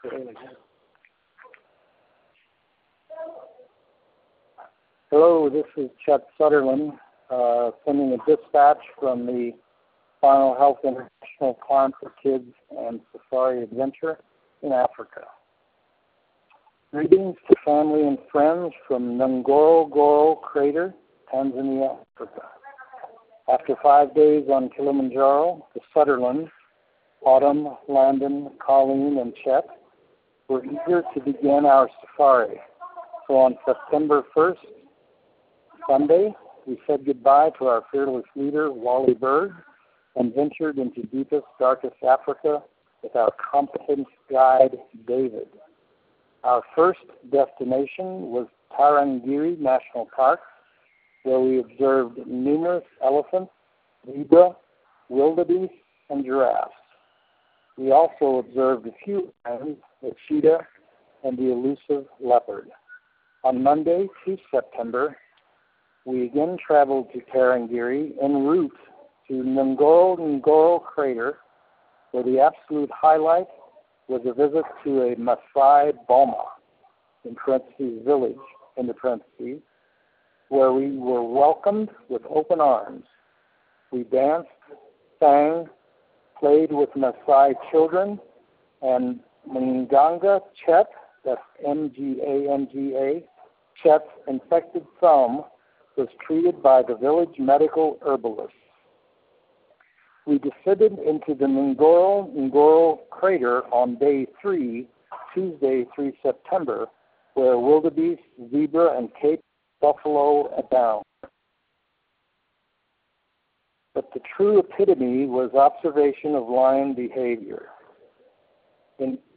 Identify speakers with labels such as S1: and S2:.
S1: Hello, this is Chet Sutherland, sending a dispatch from the Final Health International Climb for Kids and Safari Adventure in Africa. Greetings to family and friends from Ngorongoro Crater, Tanzania, Africa. After 5 days on Kilimanjaro, the Sutherlands, Autumn, Landon, Colleen, and Chet, were eager to begin our safari. So on September 1st, Sunday, we said goodbye to our fearless leader, Wally Berg, and ventured into deepest, darkest Africa with our competent guide, David. Our first destination was Tarangire National Park, where we observed numerous elephants, zebra, wildebeest, and giraffes. We also observed a few lions, the cheetah, and the elusive leopard. On Monday, 2 September, we again traveled to Tarangire en route to Ngorongoro Crater, where the absolute highlight was a visit to a Maasai Boma, in parentheses, village, in the parentheses, where we were welcomed with open arms. We danced, sang, played with Maasai children, and Mnganga Chet, that's M-G-A-N-G-A, Chet's infected thumb, was treated by the village medical herbalist. We descended into the Ngorongoro Crater on day 3, Tuesday, 3 September, where wildebeest, zebra, and Cape buffalo abound. But the true epitome was observation of lion behavior. In